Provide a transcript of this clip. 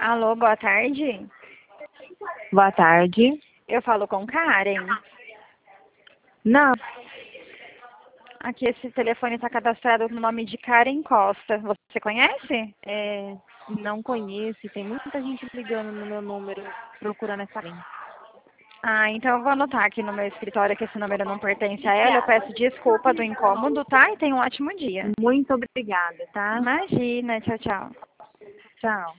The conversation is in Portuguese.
Alô, boa tarde. Boa tarde. Eu falo com Karen. Não, Aqui esse telefone está cadastrado no nome de Karen Costa. Você conhece? não conheço. E tem muita gente ligando no meu número procurando essa linha. Ah, então eu vou anotar aqui no meu escritório que esse número não pertence a ela. Eu peço desculpa do incômodo, tá? E tenha um ótimo dia. Muito obrigada, tá? Imagina, tchau, tchau. Tchau.